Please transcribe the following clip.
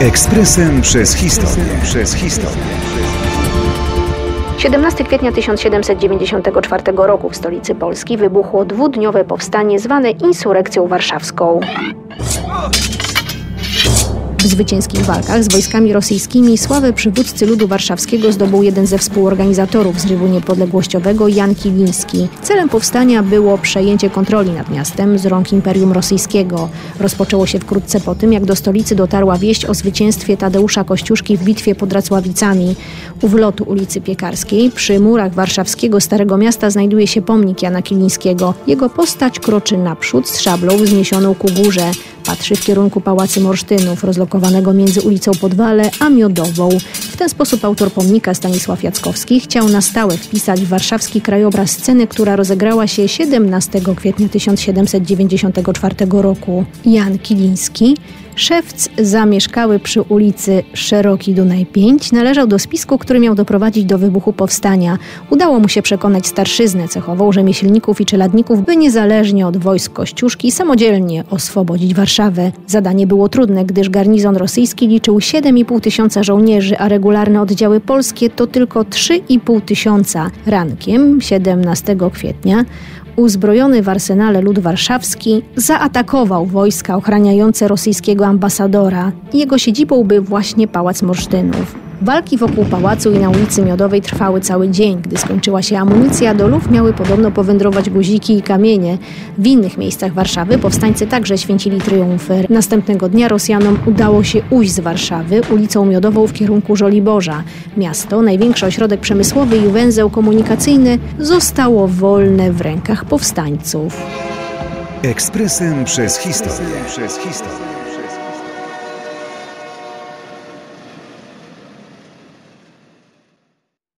Ekspresem przez historię. 17 kwietnia 1794 roku w stolicy Polski wybuchło dwudniowe powstanie zwane insurekcją warszawską. W zwycięskich walkach z wojskami rosyjskimi sławę przywódcy ludu warszawskiego zdobył jeden ze współorganizatorów zrywu niepodległościowego, Jan Kiliński. Celem powstania było przejęcie kontroli nad miastem z rąk Imperium Rosyjskiego. Rozpoczęło się wkrótce po tym, jak do stolicy dotarła wieść o zwycięstwie Tadeusza Kościuszki w bitwie pod Racławicami. U wlotu ulicy Piekarskiej, przy murach warszawskiego Starego Miasta, znajduje się pomnik Jana Kilińskiego. Jego postać kroczy naprzód z szablą wzniesioną ku górze. Patrzy w kierunku Pałacu Morsztynów, rozlokowanego między ulicą Podwale a Miodową. W ten sposób autor pomnika, Stanisław Jackowski, chciał na stałe wpisać w warszawski krajobraz scenę, która rozegrała się 17 kwietnia 1794 roku. Jan Kiliński, szewc zamieszkały przy ulicy Szeroki Dunaj 5, należał do spisku, który miał doprowadzić do wybuchu powstania. Udało mu się przekonać starszyznę cechową, rzemieślników i czeladników, by niezależnie od wojsk Kościuszki samodzielnie oswobodzić Warszawę. Zadanie było trudne, gdyż garnizon rosyjski liczył 7,5 tysiąca żołnierzy, a regularne oddziały polskie to tylko 3,5 tysiąca. Rankiem 17 kwietnia uzbrojony w arsenale lud warszawski zaatakował wojska ochraniające rosyjskiego ambasadora. Jego siedzibą był właśnie Pałac Morsztynów. Walki wokół pałacu i na ulicy Miodowej trwały cały dzień. Gdy skończyła się amunicja, do luf miały podobno powędrować guziki i kamienie. W innych miejscach Warszawy powstańcy także święcili triumfy. Następnego dnia Rosjanom udało się ujść z Warszawy ulicą Miodową w kierunku Żoliborza. Miasto, największy ośrodek przemysłowy i węzeł komunikacyjny, zostało wolne w rękach powstańców. Ekspresem przez historię.